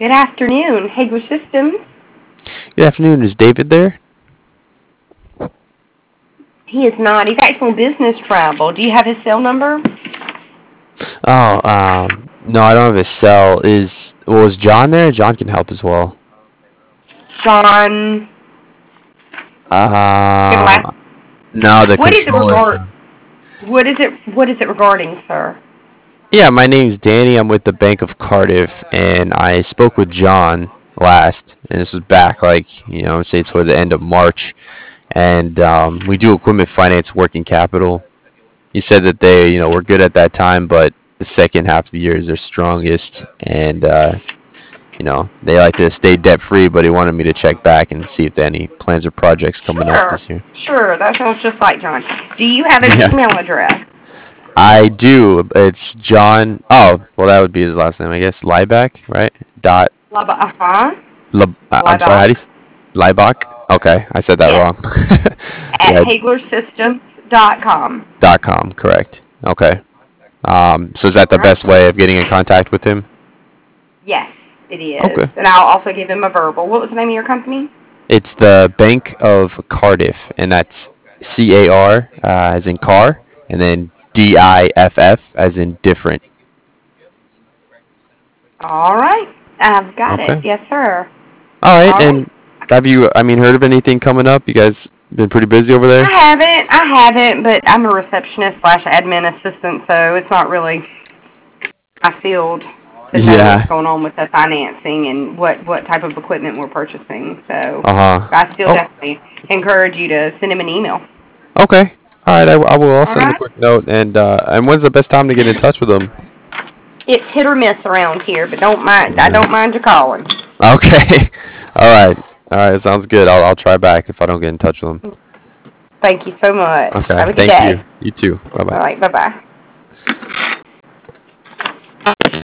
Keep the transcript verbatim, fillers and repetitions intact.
Good afternoon, Hagler Systems. Good afternoon. Is David there? He is not. He's actually on business travel. Do you have his cell number? Oh, um, no, I don't have his cell. Is well, is John there? John can help as well. John. Uh, no, the What is it controller. regard? What is it? What is it regarding, sir? Yeah, my name's Danny. I'm with the Bank of Cardiff, and I spoke with John last, and this was back like you know, say toward the end of March, and um, we do equipment finance, working capital. He said that they, you know, were good at that time, but the second half of the year is their strongest, and uh, you know, they like to stay debt free, but he wanted me to check back and see if there are any plans or projects coming up Sure. this year. Sure. That sounds just like John. Do you have an Yeah, email address? I do. It's John. Oh, well, that would be his last name, I guess. Lieback, right? Dot. Uh huh. Le, uh, I'm sorry. How do you? Liebach. s- Liebach. Okay, I said that Yes. wrong. At Yeah. Hagler Systems dot com. Dot com. Correct. Okay. Um. So is that the All right. best way of getting in contact with him? Yes, it is. Okay. And I'll also give him a verbal. What was the name of your company? It's the Bank of Cardiff, and that's C A R uh, as in car, and then D I F F as in different. All right. I've got it. Okay. Yes, sir. All right. All right. And have you, I mean, heard of anything coming up? You guys been pretty busy over I there? haven't. I haven't, but I'm a receptionist slash admin assistant, so it's not really my field to know what's Yeah. going on with the financing and what, what type of equipment we're purchasing. So Uh huh. I still Oh. definitely encourage you to send him an email. Okay. All right. I, I will. I'll All send him a right. quick note. And uh, and when's the best time to get in touch with him? It's hit or miss around here, but don't mind. I Yeah. don't mind you calling. Okay. All right. All right. Sounds good. I'll I'll try back if I don't get in touch with him. Thank you so much. Okay. Have a good Thank day. you. You too. Bye All bye. right. Bye bye.